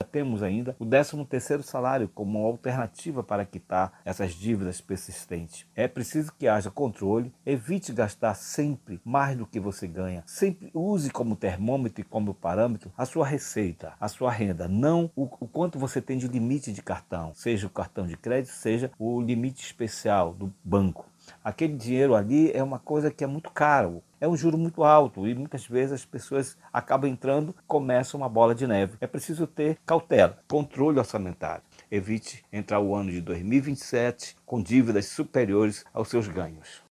temos ainda o 13º salário como alternativa para quitar essas dívidas persistentes. É preciso que haja controle, evite gastar sempre mais do que você ganha. Sempre use como termômetro e como parâmetro a sua receita, a sua renda, não o quanto você tem de limite de cartão, seja o cartão de crédito, seja o limite especial do banco. Aquele dinheiro ali é uma coisa que é muito caro, é um juro muito alto e muitas vezes as pessoas acabam entrando, começa uma bola de neve. É preciso ter cautela, controle orçamentário. Evite entrar o ano de 2027 com dívidas superiores aos seus ganhos.